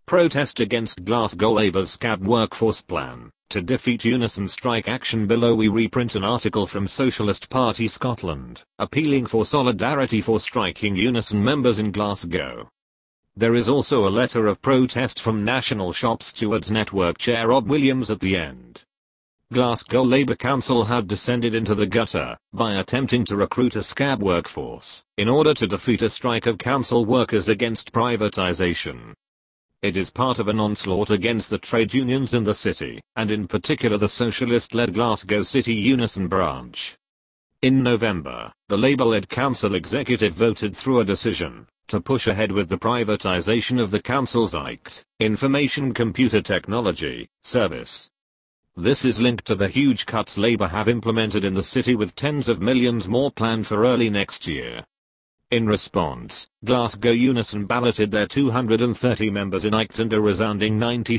Protest against Glasgow Labour's scab workforce plan. To defeat Unison strike action below, we reprint an article from Socialist Party Scotland, appealing for solidarity for striking Unison members in Glasgow. There is also a letter of protest from National Shop Stewards Network Chair Rob Williams at the end. Glasgow Labour Council have descended into the gutter by attempting to recruit a scab workforce in order to defeat a strike of council workers against privatisation. It is part of an onslaught against the trade unions in the city, and in particular the socialist-led Glasgow City Unison branch. In November, the Labour-led council executive voted through a decision to push ahead with the privatisation of the council's ICT, Information Computer Technology, service. This is linked to the huge cuts Labour have implemented in the city, with tens of millions more planned for early next year. In response, Glasgow Unison balloted their 230 members in ICT and a resounding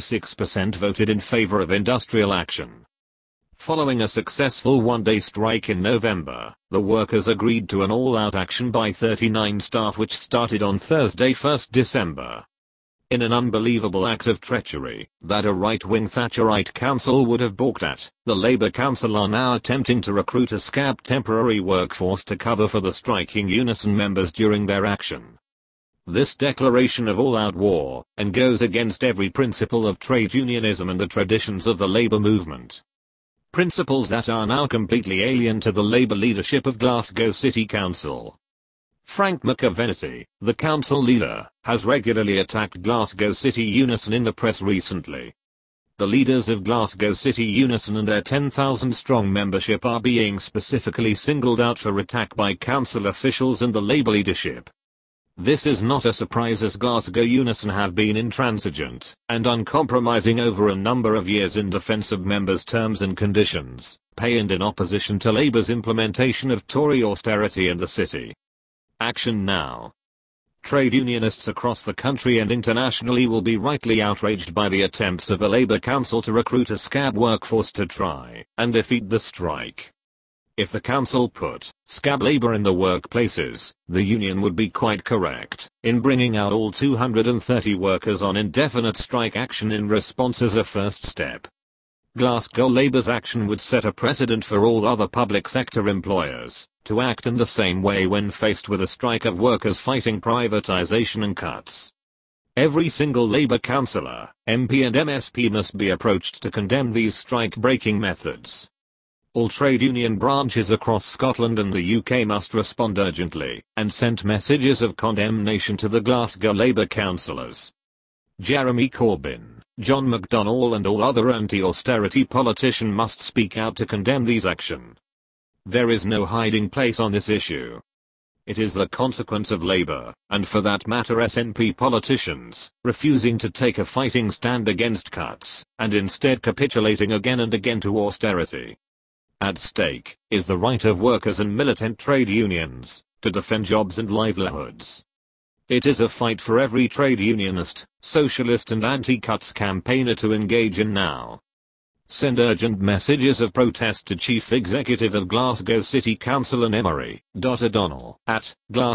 96% voted in favour of industrial action. Following a successful one-day strike in November, the workers agreed to an all-out action by 39 staff which started on Thursday 1 December. In an unbelievable act of treachery that a right-wing Thatcherite council would have balked at, the Labour Council are now attempting to recruit a scab temporary workforce to cover for the striking Unison members during their action. This declaration of all-out war and goes against every principle of trade unionism and the traditions of the Labour movement. Principles that are now completely alien to the Labour leadership of Glasgow City Council. Frank McAvenity, the council leader, has regularly attacked Glasgow City Unison in the press recently. The leaders of Glasgow City Unison and their 10,000-strong membership are being specifically singled out for attack by council officials and the Labour leadership. This is not a surprise, as Glasgow Unison have been intransigent and uncompromising over a number of years in defence of members' terms and conditions, pay, and in opposition to Labour's implementation of Tory austerity in the city. Action now. Trade unionists across the country and internationally will be rightly outraged by the attempts of a Labour council to recruit a scab workforce to try and defeat the strike. If the council put scab Labour in the workplaces, the union would be quite correct in bringing out all 230 workers on indefinite strike action in response as a first step. Glasgow Labour's action would set a precedent for all other public sector employers to act in the same way when faced with a strike of workers fighting privatisation and cuts. Every single Labour councillor, MP and MSP must be approached to condemn these strike-breaking methods. All trade union branches across Scotland and the UK must respond urgently and send messages of condemnation to the Glasgow Labour councillors. Jeremy Corbyn, John McDonnell and all other anti-austerity politicians must speak out to condemn these actions. There is no hiding place on this issue. It is the consequence of Labour, and for that matter SNP politicians, refusing to take a fighting stand against cuts, and instead capitulating again and again to austerity. At stake is the right of workers and militant trade unions to defend jobs and livelihoods. It is a fight for every trade unionist, socialist and anti-cuts campaigner to engage in now. Send urgent messages of protest to Chief Executive of Glasgow City Council and Emery O'Donnell at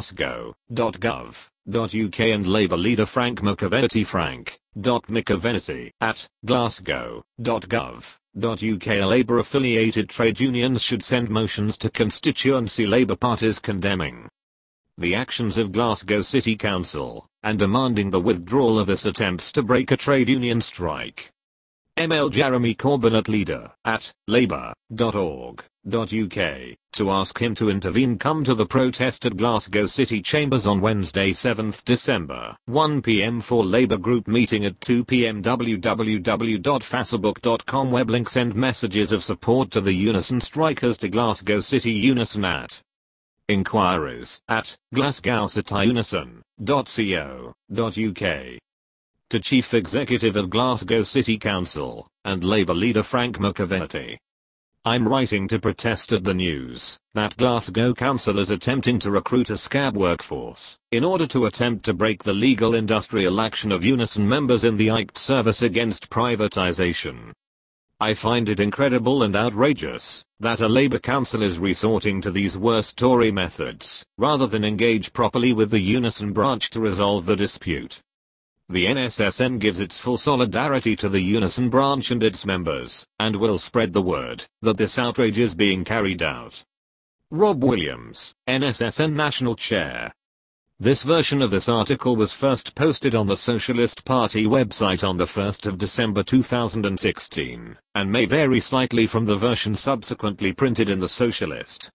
glasgow.gov.uk and Labour leader Frank McAvenity frank.mcavenity at glasgow.gov.uk. Labour-affiliated trade unions should send motions to constituency Labour parties condemning the actions of Glasgow City Council and demanding the withdrawal of its attempts to break a trade union strike. Email Jeremy Corbyn at leader@labour.org.uk to ask him to intervene. Come to the protest at Glasgow City Chambers on Wednesday 7th December, 1 p.m. for Labour group meeting at 2 p.m. www.facebook.com web link. Send messages of support to the Unison strikers to Glasgow City Unison at inquiries at glasgowcityunison.co.uk. To Chief Executive of Glasgow City Council and Labour leader Frank McAvenity. I'm writing to protest at the news that Glasgow Council is attempting to recruit a scab workforce in order to attempt to break the legal industrial action of Unison members in the ICT service against privatisation. I find it incredible and outrageous that a Labour council is resorting to these worse Tory methods rather than engage properly with the Unison branch to resolve the dispute. The NSSN gives its full solidarity to the Unison branch and its members, and will spread the word that this outrage is being carried out. Rob Williams, NSSN National Chair. This version of this article was first posted on the Socialist Party website on the 1st of December 2016, and may vary slightly from the version subsequently printed in the Socialist.